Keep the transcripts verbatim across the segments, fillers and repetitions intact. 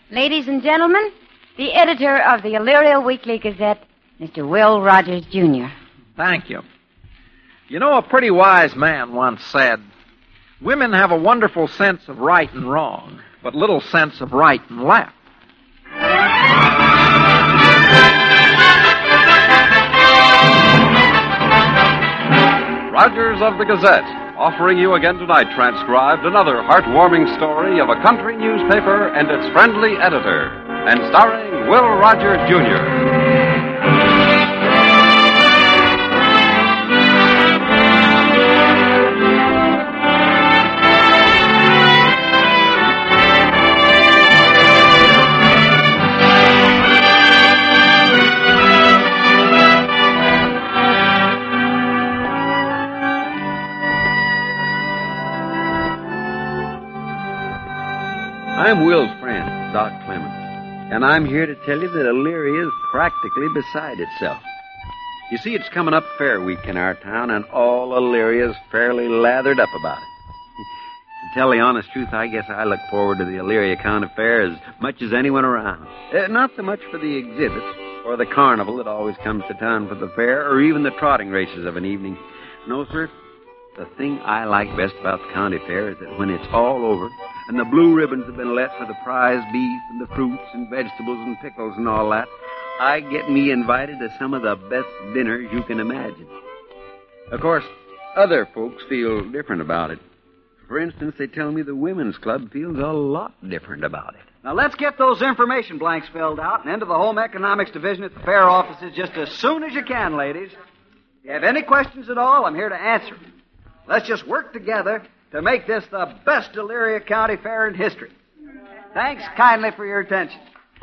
Ladies and gentlemen, the editor of the Elyria Weekly Gazette, Mister Will Rogers, Junior Thank you. You know, a pretty wise man once said, women have a wonderful sense of right and wrong, but little sense of right and left. Rogers of the Gazette, offering you again tonight, transcribed, another heartwarming story of a country newspaper and its friendly editor, and starring Will Rogers, Junior I'm Will's friend, Doc Clemens, and I'm here to tell you that Elyria is practically beside itself. You see, it's coming up Fair Week in our town, and all Elyria's fairly lathered up about it. To tell the honest truth, I guess I look forward to the Elyria County Fair as much as anyone around. Uh, not so much for the exhibits or the carnival that always comes to town for the fair, or even the trotting races of an evening. No, sir. The thing I like best about the county fair is that when it's all over and the blue ribbons have been let for the prize beef and the fruits and vegetables and pickles and all that, I get me invited to some of the best dinners you can imagine. Of course, other folks feel different about it. For instance, they tell me the women's club feels a lot different about it. Now, let's get those information blanks filled out and enter the home economics division at the fair offices just as soon as you can, ladies. If you have any questions at all, I'm here to answer them. Let's just work together to make this the best Elyria County Fair in history. Thanks kindly for your attention.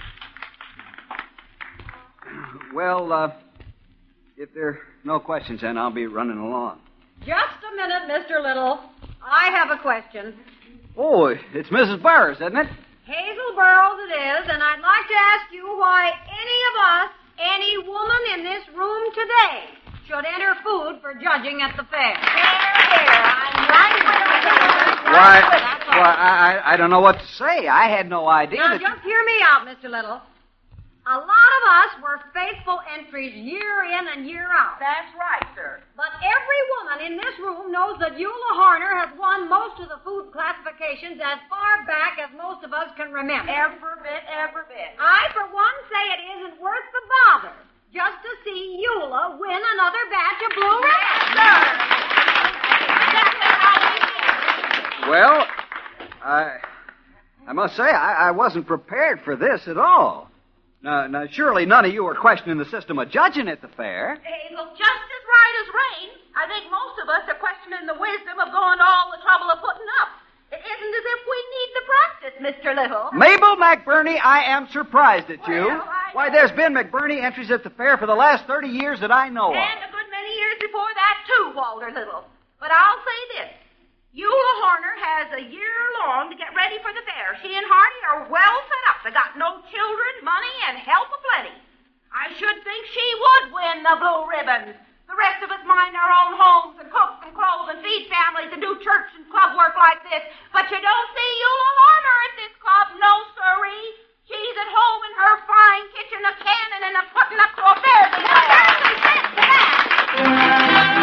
Well, uh, if there are no questions, then I'll be running along. Just a minute, Mister Little. I have a question. Oh, it's Missus Burroughs, isn't it? Hazel Burroughs it is, and I'd like to ask you why any of us, any woman in this room today, should enter food for judging at the fair. There, there. I'm right with you. Why, why I, I don't know what to say. I had no idea. Now, that just hear me out, Mister Little. A lot of us were faithful entries year in and year out. That's right, sir. But every woman in this room knows that Eula Horner has won most of the food classifications as far back as most of us can remember. Every bit, every bit. I, for one, say it isn't worth the bother just to see Eula win another batch of blue ribbons. Yes, sir. Exactly how we did. Well, I, I must say, I, I wasn't prepared for this at all. Now, now, surely none of you are questioning the system of judging at the fair. Hazel, just as right as rain. I think most of us are questioning the wisdom of going to all the trouble of putting up. It isn't as if we need the practice, Mister Little. Mabel McBurney, I am surprised at you. Well, I Why, know. there's been McBurney entries at the fair for the last thirty years that I know of. And a good many years before that, too, Walter Little. But I'll say this. Eula Horner has a year long to get ready for the fair. She and Hardy are well set up. They got no children, money, and help aplenty. I should think she would win the blue ribbons. The rest of us mind our own homes and cook and clothe and feed families and do church and club work like this. But you don't see Eula Horner at this club, no siree. She's at home in her fine kitchen, a cannon and a putting up to a fair. Apparently sense to that.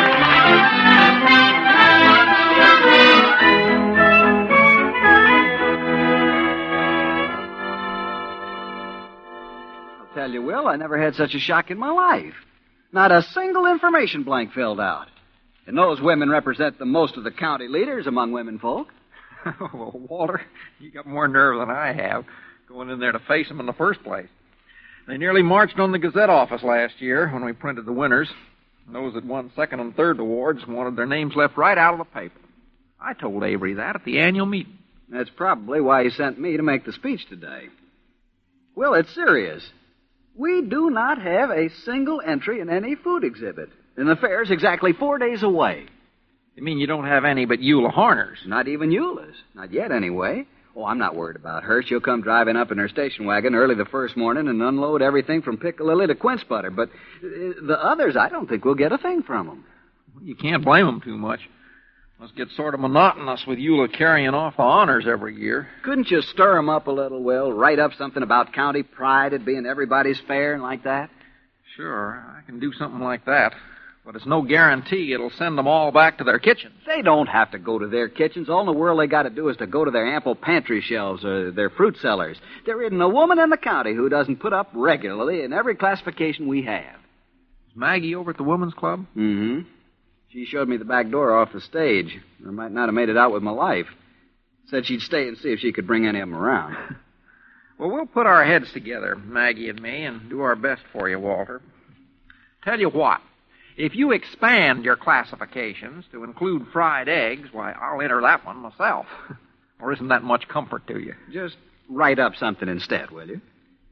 I'll tell you, Will, I never had such a shock in my life. Not a single information blank filled out. And those women represent the most of the county leaders among women folk. Well, Walter, you got more nerve than I have going in there to face them in the first place. They nearly marched on the Gazette office last year when we printed the winners. Those that won second and third awards wanted their names left right out of the paper. I told Avery that at the annual meeting. That's probably why he sent me to make the speech today. Will, it's serious. We do not have a single entry in any food exhibit. And the fair's exactly four days away. You mean you don't have any but Eula Horner's? Not even Eula's. Not yet, anyway. Oh, I'm not worried about her. She'll come driving up in her station wagon early the first morning and unload everything from piccalilli to quince butter. But uh, the others, I don't think we'll get a thing from them. You can't blame them too much. Must get sort of monotonous with Eula carrying off the honors every year. Couldn't you stir 'em up a little, Will? Write up something about county pride, it being everybody's fair and like that? Sure, I can do something like that. But it's no guarantee it'll send them all back to their kitchens. They don't have to go to their kitchens. All in the world they got to do is to go to their ample pantry shelves or their fruit cellars. There isn't a woman in the county who doesn't put up regularly in every classification we have. Is Maggie over at the women's club? Mm-hmm. She showed me the back door off the stage. I might not have made it out with my life. Said she'd stay and see if she could bring any of them around. Well, we'll put our heads together, Maggie and me, and do our best for you, Walter. Tell you what, if you expand your classifications to include fried eggs, why, I'll enter that one myself. Or isn't that much comfort to you? Just write up something instead, will you?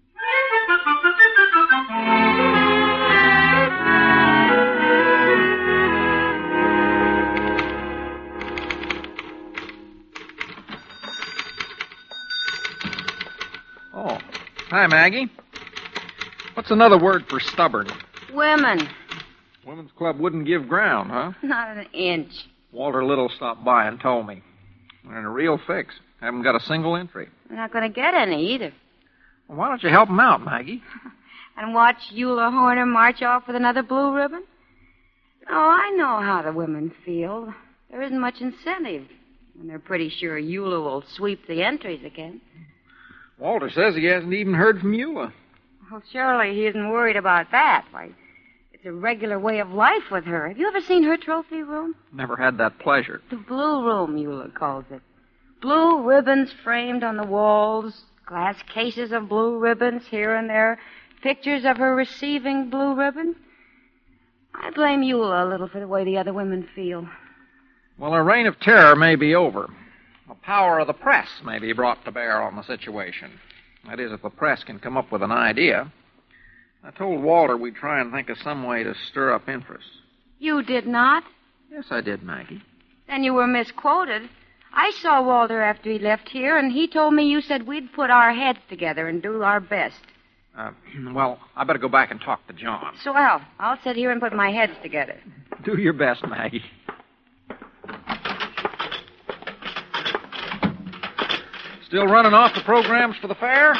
Oh, hi, Maggie. What's another word for stubborn? Women. Women's club wouldn't give ground, huh? Not an inch. Walter Little stopped by and told me. We're in a real fix. Haven't got a single entry. We're not going to get any either. Well, why don't you help them out, Maggie? And watch Eula Horner march off with another blue ribbon? Oh, I know how the women feel. There isn't much incentive. And they're pretty sure Eula will sweep the entries again. Walter says he hasn't even heard from Eula. Well, surely he isn't worried about that. Why, it's a regular way of life with her. Have you ever seen her trophy room? Never had that pleasure. The blue room, Eula calls it. Blue ribbons framed on the walls, glass cases of blue ribbons here and there, pictures of her receiving blue ribbons. I blame Eula a little for the way the other women feel. Well, her reign of terror may be over. The power of the press may be brought to bear on the situation. That is, if the press can come up with an idea. I told Walter we'd try and think of some way to stir up interest. You did not? Yes, I did, Maggie. Then you were misquoted. I saw Walter after he left here, and he told me you said we'd put our heads together and do our best. Uh, well, I better go back and talk to John. So I'll, I'll sit here and put my heads together. Do your best, Maggie. Still running off the programs for the fair?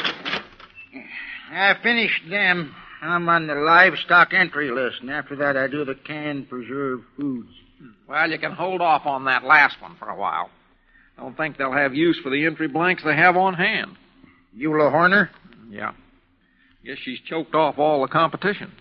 I finished them. I'm on the livestock entry list, and after that I do the canned preserved foods. Well, you can hold off on that last one for a while. I don't think they'll have use for the entry blanks they have on hand. Eula Horner? Yeah. Guess she's choked off all the competition.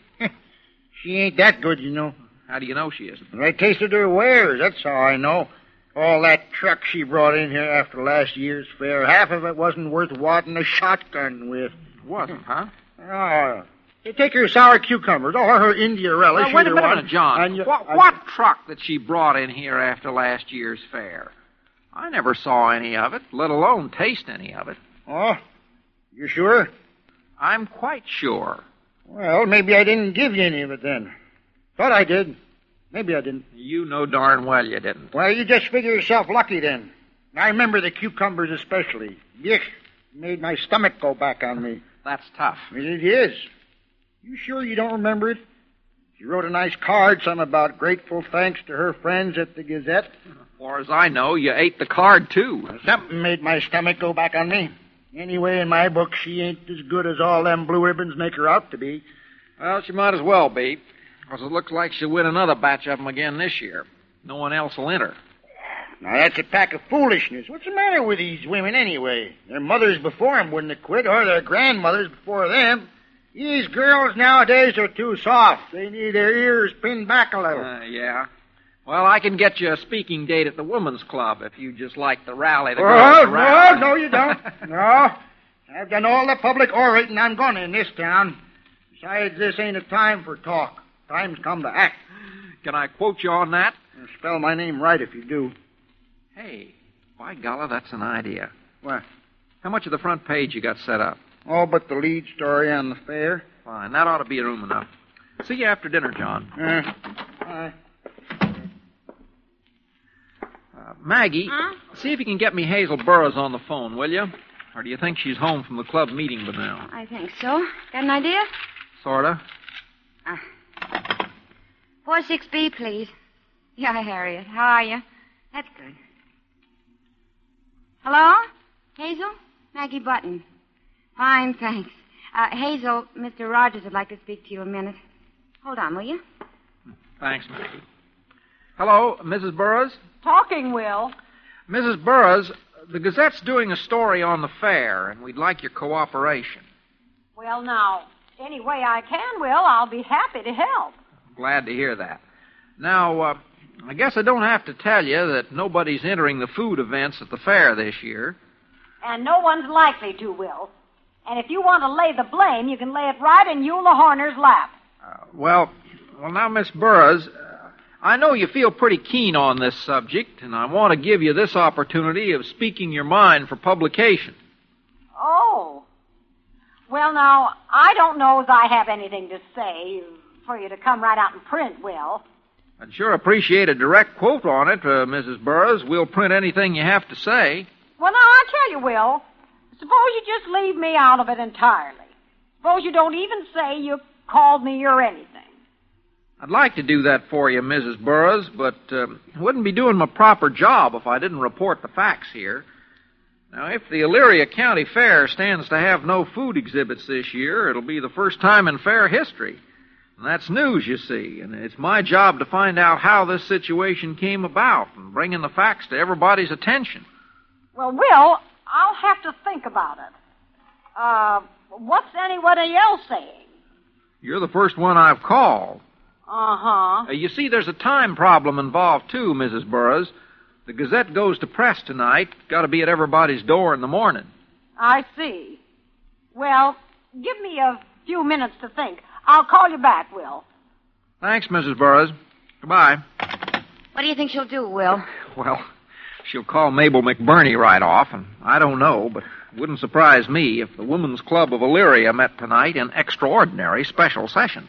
She ain't that good, you know. How do you know she isn't? I tasted her wares, that's how I know. All that truck she brought in here after last year's fair, half of it wasn't worth wadding a shotgun with. It wasn't, huh? Oh, you take her sour cucumbers, or her India relish. Well, wait a either minute, one. minute, John. You, what, I, what truck that she brought in here after last year's fair? I never saw any of it, let alone taste any of it. Oh, you sure? I'm quite sure. Well, maybe I didn't give you any of it then. Thought I did. Maybe I didn't. You know darn well you didn't. Well, you just figure yourself lucky then. I remember the cucumbers especially. Yuck, made my stomach go back on me. That's tough. It is. You sure you don't remember it? She wrote a nice card, some about grateful thanks to her friends at the Gazette. As far as I know, you ate the card, too. Something made my stomach go back on me. Anyway, in my book, she ain't as good as all them blue ribbons make her out to be. Well, she might as well be, because it looks like she'll win another batch of them again this year. No one else will enter. Now, that's a pack of foolishness. What's the matter with these women, anyway? Their mothers before them wouldn't have quit, or their grandmothers before them. These girls nowadays are too soft. They need their ears pinned back a little. Uh, yeah. Well, I can get you a speaking date at the women's club if you just like to rally the Oh, girls no, around. no, you don't. No. I've done all the public orating I'm going to in this town. Besides, this ain't a time for talk. Time's come to act. Can I quote you on that? Spell my name right if you do. Hey, by golly, that's an idea. What? How much of the front page you got set up? All but the lead story on the fair. Fine, that ought to be room enough. See you after dinner, John. Uh, bye. Uh, Maggie, Huh? see if you can get me Hazel Burroughs on the phone, will you? Or do you think she's home from the club meeting by now? I think so. Got an idea? Sorta. Uh, four six B, please. Yeah, Harriet. How are you? That's good. Hello? Hazel? Maggie Button. Fine, thanks. Uh, Hazel, Mister Rogers would like to speak to you a minute. Hold on, will you? Thanks, Maggie. Hello, Missus Burroughs? Talking, Will. Missus Burroughs, the Gazette's doing a story on the fair, and we'd like your cooperation. Well, now, any way I can, Will, I'll be happy to help. Glad to hear that. Now, uh, I guess I don't have to tell you that nobody's entering the food events at the fair this year. And no one's likely to, Will. And if you want to lay the blame, you can lay it right in Eula Horner's lap. Uh, well, well, now, Miss Burroughs, uh, I know you feel pretty keen on this subject, and I want to give you this opportunity of speaking your mind for publication. Oh. Well, now, I don't know as I have anything to say for you to come right out and print, Will. I'd sure appreciate a direct quote on it, uh, Missus Burroughs. We'll print anything you have to say. Well, now, I tell you, Will, suppose you just leave me out of it entirely. Suppose you don't even say you called me or anything. I'd like to do that for you, Missus Burroughs, but uh, I wouldn't be doing my proper job if I didn't report the facts here. Now, if the Elyria County Fair stands to have no food exhibits this year, it'll be the first time in fair history. And that's news, you see, and it's my job to find out how this situation came about and bring in the facts to everybody's attention. Well, Will, I'll have to think about it. Uh, what's anybody else saying? You're the first one I've called. Uh-huh. Uh, you see, there's a time problem involved, too, Missus Burroughs. The Gazette goes to press tonight. Got to be at everybody's door in the morning. I see. Well, give me a few minutes to think. I'll call you back, Will. Thanks, Missus Burroughs. Goodbye. What do you think she'll do, Will? Well, she'll call Mabel McBurney right off, and I don't know, but it wouldn't surprise me if the Women's Club of Elyria met tonight in extraordinary special session.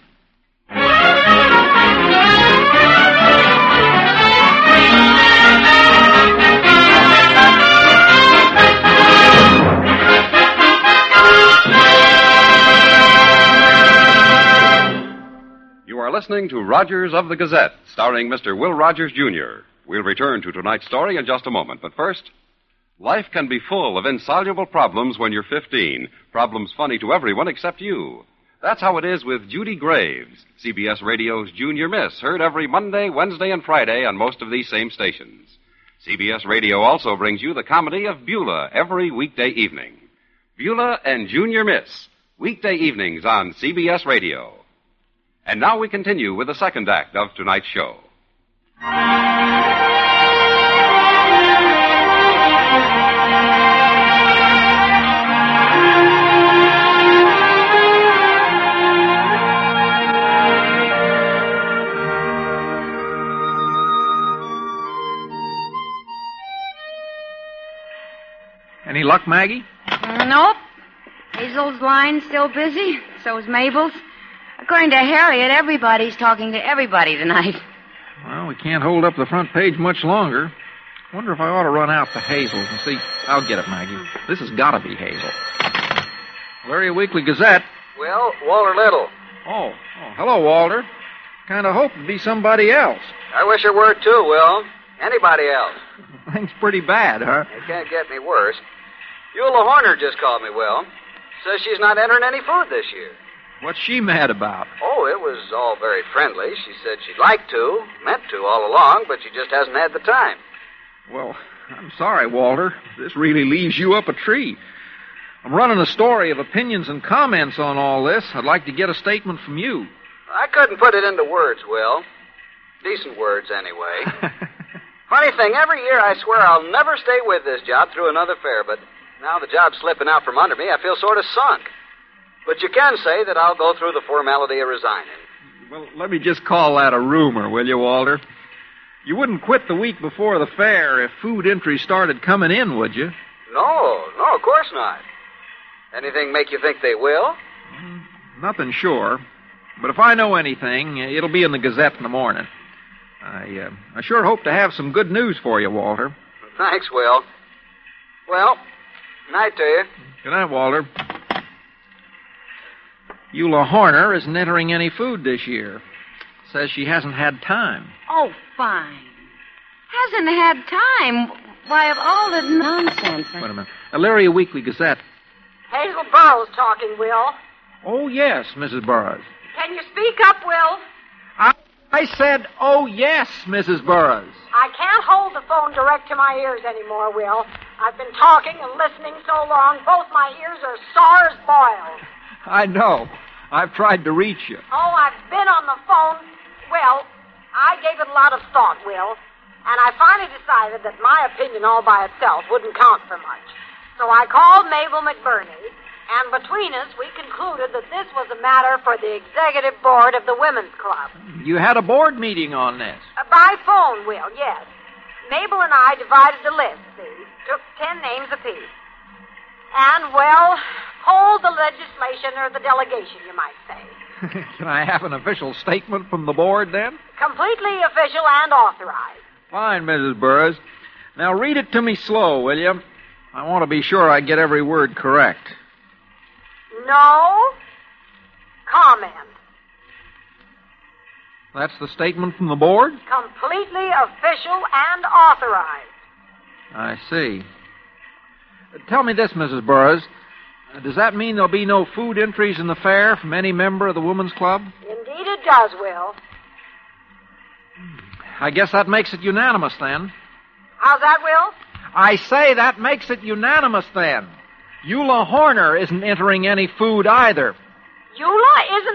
You are listening to Rogers of the Gazette, starring Mister Will Rogers, Junior We'll return to tonight's story in just a moment, but first, life can be full of insoluble problems when you're fifteen. Problems funny to everyone except you. That's how it is with Judy Graves, C B S Radio's Junior Miss, heard every Monday, Wednesday, and Friday on most of these same stations. C B S Radio also brings you the comedy of Beulah every weekday evening. Beulah and Junior Miss, weekday evenings on C B S Radio. And now we continue with the second act of tonight's show. Any luck, Maggie? Nope. Hazel's line's still busy. So's Mabel's. According to Harriet, everybody's talking to everybody tonight. Well, we can't hold up the front page much longer. Wonder if I ought to run out to Hazel's and see. I'll get it, Maggie. This has got to be Hazel. Elyria Weekly Gazette. Well, Walter Little. Oh, oh hello, Walter. Kind of hoped it'd be somebody else. I wish it were, too, Will. Anybody else. Things pretty bad, huh? It can't get any worse. Eula Horner just called me, Will. Says she's not entering any food this year. What's she mad about? Oh, it was all very friendly. She said she'd like to, meant to all along, but she just hasn't had the time. Well, I'm sorry, Walter. This really leaves you up a tree. I'm running a story of opinions and comments on all this. I'd like to get a statement from you. I couldn't put it into words, Will. Decent words, anyway. Funny thing, every year I swear I'll never stay with this job through another fair, but now the job's slipping out from under me, I feel sort of sunk. But you can say that I'll go through the formality of resigning. Well, let me just call that a rumor, will you, Walter? You wouldn't quit the week before the fair if food entries started coming in, would you? No, no, of course not. Anything make you think they will? Mm, nothing sure. But if I know anything, it'll be in the Gazette in the morning. I, uh, I sure hope to have some good news for you, Walter. Thanks, Will. Well, night to you. Good night, Walter. Eula Horner isn't entering any food this year. Says she hasn't had time. Oh, fine. Hasn't had time. Why, of all the nonsense. I... Wait a minute. Elyria Weekly Gazette. Hazel Burrows talking, Will. Oh, yes, Missus Burroughs. Can you speak up, Will? I, I said, oh, yes, Missus Burroughs. I can't hold the phone direct to my ears anymore, Will. I've been talking and listening so long, both my ears are sore as boiled. I know. I've tried to reach you. Oh, I've been on the phone. Well, I gave it a lot of thought, Will, and I finally decided that my opinion all by itself wouldn't count for much. So I called Mabel McBurney, and between us, we concluded that this was a matter for the executive board of the Women's Club. You had a board meeting on this. Uh, by phone, Will, yes. Mabel and I divided the list, see? Took ten names apiece. And, well, polled the legislation or the delegation, you might say. Can I have an official statement from the board, then? Completely official and authorized. Fine, Missus Burroughs. Now read it to me slow, will you? I want to be sure I get every word correct. No comment. That's the statement from the board? Completely official and authorized. I see. Tell me this, Missus Burroughs. Uh, does that mean there'll be no food entries in the fair from any member of the Women's Club? Indeed it does, Will. I guess that makes it unanimous, then. How's that, Will? I say that makes it unanimous, then. Eula Horner isn't entering any food either. Eula isn't...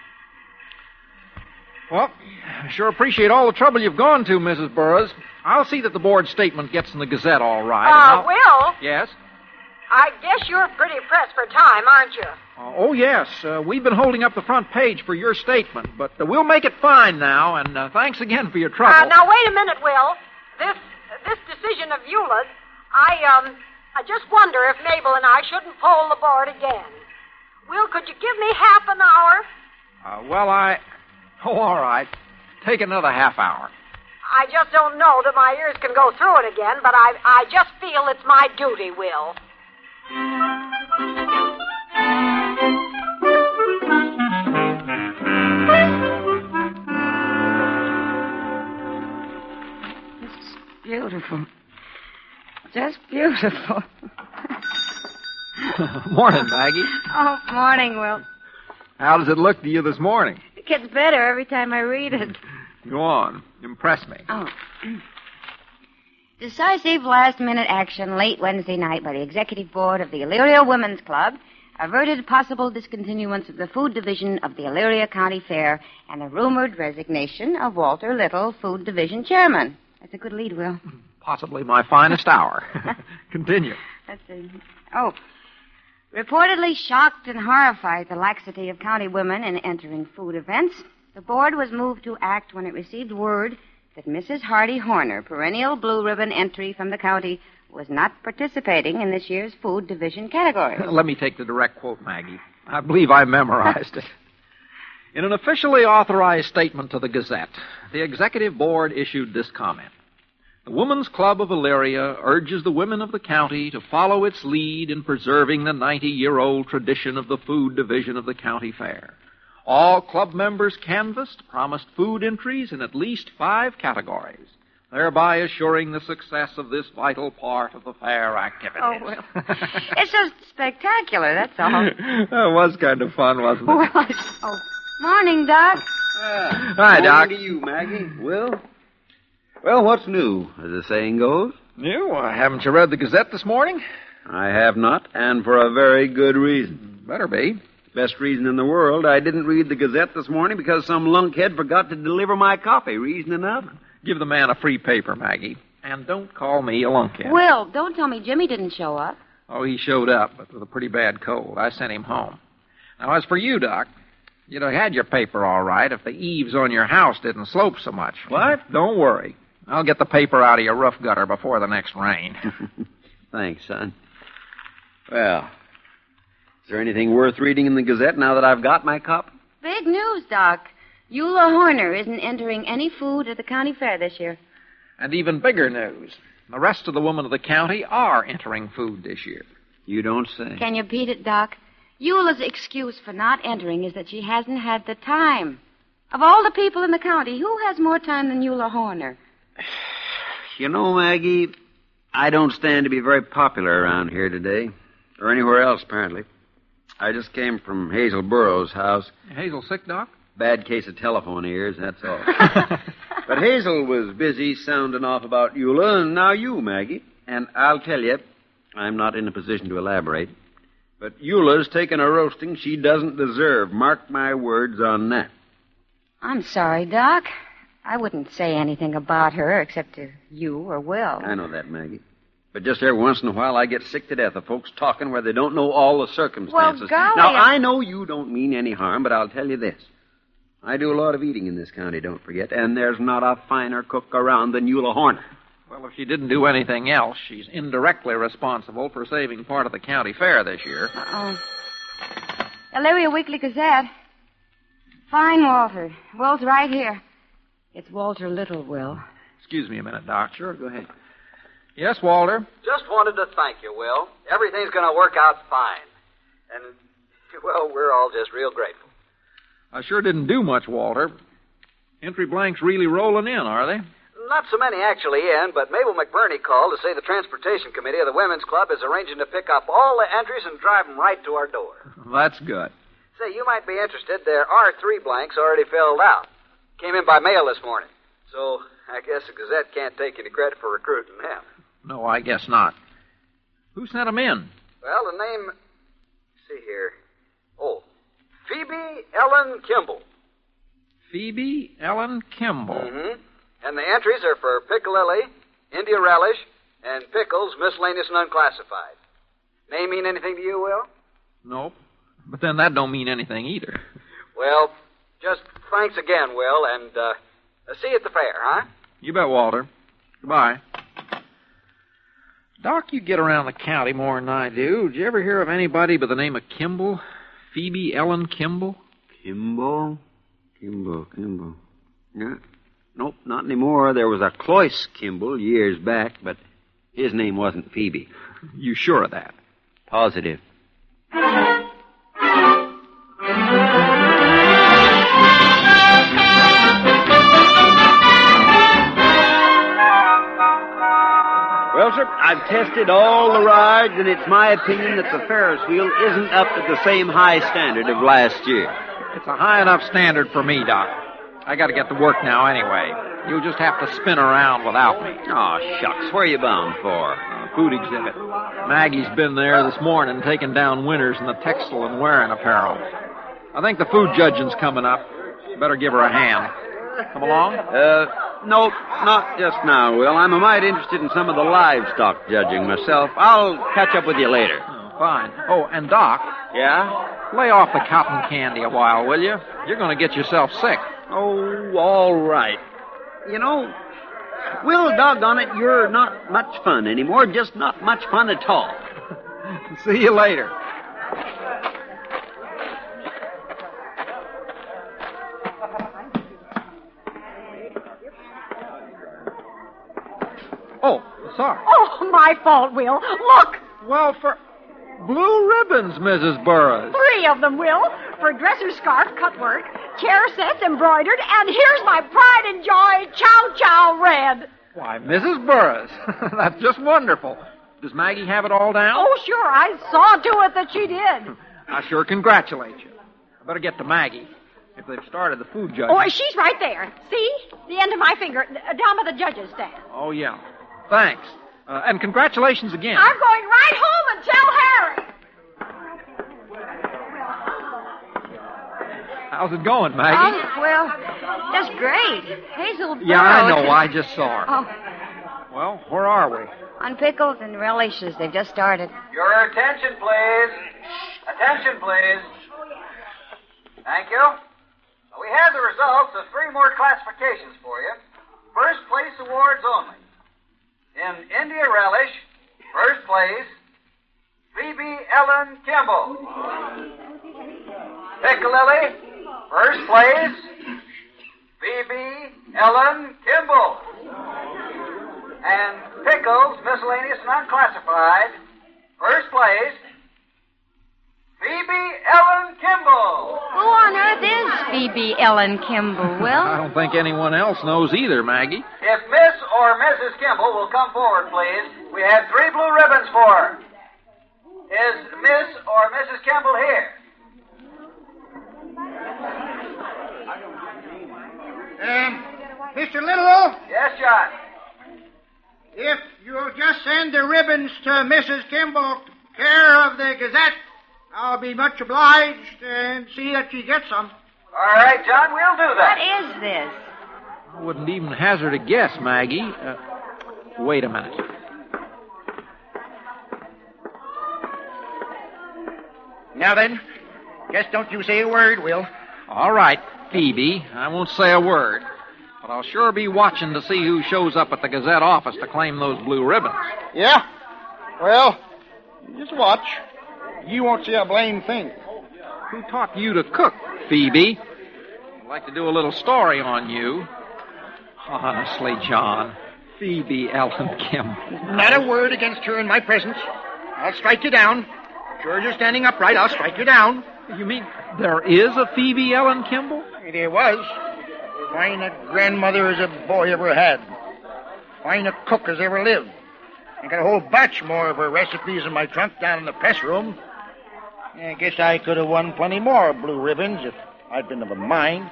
Well, I sure appreciate all the trouble you've gone to, Missus Burroughs. I'll see that the board statement gets in the Gazette all right. Uh, Will? Yes? I guess you're pretty pressed for time, aren't you? Uh, oh, yes. Uh, we've been holding up the front page for your statement, but uh, we'll make it fine now, and uh, thanks again for your trouble. Uh, now, wait a minute, Will. This this decision of Eula's, I, um, I just wonder if Mabel and I shouldn't poll the board again. Will, could you give me half an hour? Uh, well, I... Oh, all right. Take another half hour. I just don't know that my ears can go through it again, but I, I just feel it's my duty, Will. It's beautiful. Just beautiful. Morning, Maggie. Oh, morning, Will. How does it look to you this morning? It gets better every time I read it. Go on. Impress me. Oh. Decisive last-minute action late Wednesday night by the executive board of the Elyria Women's Club averted possible discontinuance of the food division of the Elyria County Fair and the rumored resignation of Walter Little, food division chairman. That's a good lead, Will. Possibly my finest hour. Continue. Let's see. Oh. Reportedly shocked and horrified at the laxity of county women in entering food events, the board was moved to act when it received word that Missus Hardy Horner, perennial blue ribbon entry from the county, was not participating in this year's food division category. Let me take the direct quote, Maggie. I believe I memorized it. In an officially authorized statement to the Gazette, the executive board issued this comment. The Women's Club of Elyria urges the women of the county to follow its lead in preserving the ninety-year-old tradition of the food division of the county fair. All club members canvassed promised food entries in at least five categories, thereby assuring the success of this vital part of the fair activities. Oh, well, it's just spectacular, that's all. That was kind of fun, wasn't it? Well, oh, morning, Doc. Ah, Hi, Doc. morning to you, Maggie. Will? Well, what's new, as the saying goes? New? Uh, haven't you read the Gazette this morning? I have not, and for a very good reason. Better be. Best reason in the world. I didn't read the Gazette this morning because some lunkhead forgot to deliver my copy. Reason enough. Give the man a free paper, Maggie. And don't call me a lunkhead. Will, don't tell me Jimmy didn't show up. Oh, he showed up, but with a pretty bad cold. I sent him home. Now, as for you, Doc, you'd have had your paper all right if the eaves on your house didn't slope so much. What? Don't worry. I'll get the paper out of your roof gutter before the next rain. Thanks, son. Well, is there anything worth reading in the Gazette now that I've got my copy? Big news, Doc. Eula Horner isn't entering any food at the county fair this year. And even bigger news. The rest of the women of the county are entering food this year. You don't say. Can you beat it, Doc? Eula's excuse for not entering is that she hasn't had the time. Of all the people in the county, who has more time than Eula Horner? You know, Maggie, I don't stand to be very popular around here today. Or anywhere else, apparently. I just came from Hazel Burroughs' house. Hazel sick, Doc? Bad case of telephone ears, that's all. But Hazel was busy sounding off about Eula, and now you, Maggie. And I'll tell you, I'm not in a position to elaborate, but Eula's taken a roasting she doesn't deserve. Mark my words on that. I'm sorry, Doc. I wouldn't say anything about her except to you or Will. I know that, Maggie. But just every once in a while, I get sick to death of folks talking where they don't know all the circumstances. Well, golly, now, I... I know you don't mean any harm, but I'll tell you this. I do a lot of eating in this county, don't forget, and there's not a finer cook around than Eula Horner. Well, if she didn't do anything else, she's indirectly responsible for saving part of the county fair this year. Uh-oh. Elyria Weekly Gazette. Fine, Walter. Will's right here. It's Walter Little, Will. Excuse me a minute, Doc. Sure, go ahead. Yes, Walter? Just wanted to thank you, Will. Everything's going to work out fine. And, well, we're all just real grateful. I sure didn't do much, Walter. Entry blanks really rolling in, are they? Not so many actually in, but Mabel McBurney called to say the Transportation Committee of the Women's Club is arranging to pick up all the entries and drive them right to our door. That's good. Say, you might be interested. There are three blanks already filled out. Came in by mail this morning. So I guess the Gazette can't take any credit for recruiting them. No, I guess not. Who sent them in? Well, the name... Let's see here. Oh, Phoebe Ellen Kimball. Phoebe Ellen Kimball. Mm-hmm. And the entries are for Piccalilli, India Relish, and Pickles, Miscellaneous and Unclassified. Name mean anything to you, Will? Nope. But then that don't mean anything either. Well, just thanks again, Will, and uh, see you at the fair, huh? You bet, Walter. Goodbye. Doc, you get around the county more than I do. Did you ever hear of anybody by the name of Kimball? Phoebe Ellen Kimball? Kimball? Kimball, Kimball. Yeah. Nope, not anymore. There was a Cloyce Kimball years back, but his name wasn't Phoebe. You sure of that? Positive. Well, sir, I've tested all the rides, and it's my opinion that the Ferris wheel isn't up to the same high standard of last year. It's a high enough standard for me, Doc. I got to get to work now anyway. You'll just have to spin around without me. Oh, shucks. Where are you bound for? Uh, food exhibit. Maggie's been there this morning taking down winners in the textile and wearing apparel. I think the food judging's coming up. Better give her a hand. Come along? Uh, no, not just now, Will. I'm a mite interested in some of the livestock judging myself. I'll catch up with you later. Oh, fine. Oh, and Doc. Yeah? Lay off the cotton candy a while, will you? You're going to get yourself sick. Oh, all right. You know, Will, doggone it, you're not much fun anymore. Just not much fun at all. See you later. Oh, sorry. Oh, my fault, Will. Look! Well, for blue ribbons, Missus Burroughs. Three of them, Will. For dresser scarf, cutwork, chair sets embroidered, and here's my pride and joy, chow chow red. Why, Missus Burroughs, that's just wonderful. Does Maggie have it all down? Oh, sure. I saw to it that she did. I sure congratulate you. I better get to Maggie. If they've started the food judging. Oh, she's right there. See? The end of my finger, down by the judge's stand. Oh, yeah. Thanks. Uh, and congratulations again. I'm going right home and tell Harry. How's it going, Maggie? Oh, well, just great. Hazel Burroughs. Yeah, I know. I just saw her. Oh, Well, where are we? on pickles and relishes. They've just started. Your attention, please. Attention, please. Thank you. We have the results of three more classifications for you. First place awards only. In India Relish, first place, Phoebe Ellen Kimball. Piccalilli, first place, Phoebe Ellen Kimball. And Pickles, Miscellaneous and Unclassified, first place, Phoebe Ellen Kimball. Who on earth is Phoebe Ellen Kimball, I Will? don't think anyone else knows either, Maggie. If Miss or Missus Kimball will come forward, please. We have three blue ribbons for her. Is Miss or Missus Kimball here? Um, Mister Little, Yes, John. if you'll just send the ribbons to Missus Kimball, care of the Gazette, I'll be much obliged and see that she gets some. All right, John, we'll do What that. is this? I wouldn't even hazard a guess, Maggie. Uh, wait a minute. Now then, guess don't you say a word, Will. All right, Phoebe, I won't say a word, but I'll sure be watching to see who shows up at the Gazette office to claim those blue ribbons. Yeah? Well, just watch. You won't see a blame thing. Who taught you to cook, Phoebe? I'd like to do a little story on you. Honestly, John, Phoebe Ellen Kimball. Not a word against her in my presence. I'll strike you down. Sure as you're standing upright, I'll strike you down. You mean there is a Phoebe Ellen Kimball? There was. Fine a grandmother as a boy ever had. Fine a cook as ever lived. I got a whole batch more of her recipes in my trunk down in the press room. I guess I could have won plenty more blue ribbons if I'd been of a mind.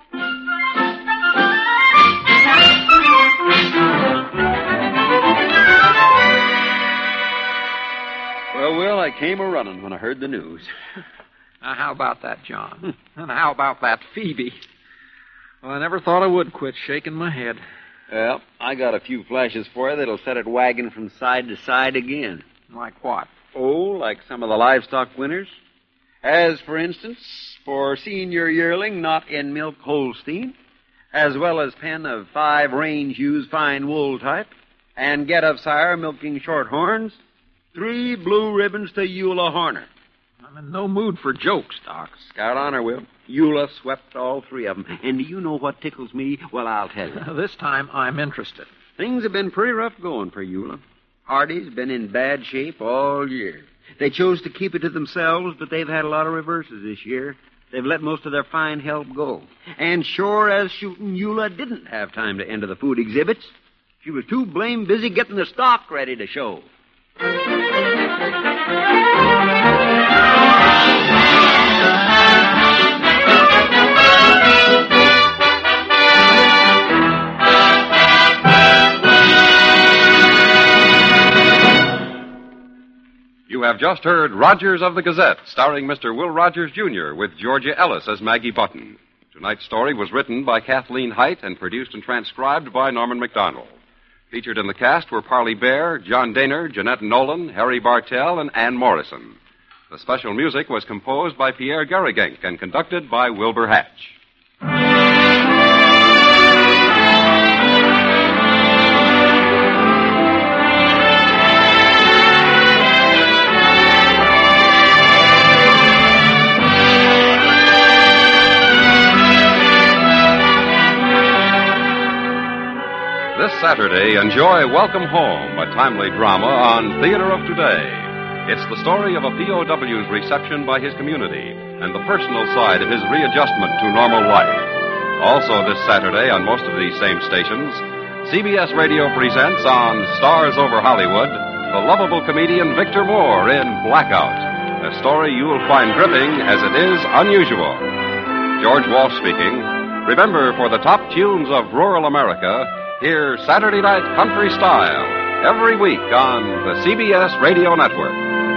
Well, Will, I came a-running when I heard the news. Now, how about that, John? And how about that Phoebe? Well, I never thought I would quit shaking my head. Well, I got a few flashes for you that'll set it wagging from side to side again. Like what? Oh, like some of the livestock winners. As, for instance, for senior yearling not in milk Holstein, as well as pen of five range ewes fine wool type, and get of sire milking shorthorns, three blue ribbons to Eula Horner. I'm in no mood for jokes, Doc. Scout honor, Will. Eula swept all three of them. And do you know what tickles me? Well, I'll tell you. This time I'm interested. Things have been pretty rough going for Eula. Hardy's been in bad shape all year. They chose to keep it to themselves, but they've had a lot of reverses this year. They've let most of their fine help go. And sure as shooting, Eula didn't have time to enter the food exhibits. She was too blame busy getting the stock ready to show. You have just heard Rogers of the Gazette, starring Mister Will Rogers, Junior, with Georgia Ellis as Maggie Button. Tonight's story was written by Kathleen Height and produced and transcribed by Norman McDonald. Featured in the cast were Parley Bear, John Daner, Jeanette Nolan, Harry Bartell, and Ann Morrison. The special music was composed by Pierre Garrigank and conducted by Wilbur Hatch. This Saturday, enjoy Welcome Home, a timely drama on Theater of Today. It's the story of a P O W's reception by his community and the personal side of his readjustment to normal life. Also this Saturday on most of these same stations, C B S Radio presents on Stars Over Hollywood, the lovable comedian Victor Moore in Blackout, a story you'll find gripping as it is unusual. George Walsh speaking. Remember, for the top tunes of rural America, hear Saturday Night Country Style every week on the C B S Radio Network.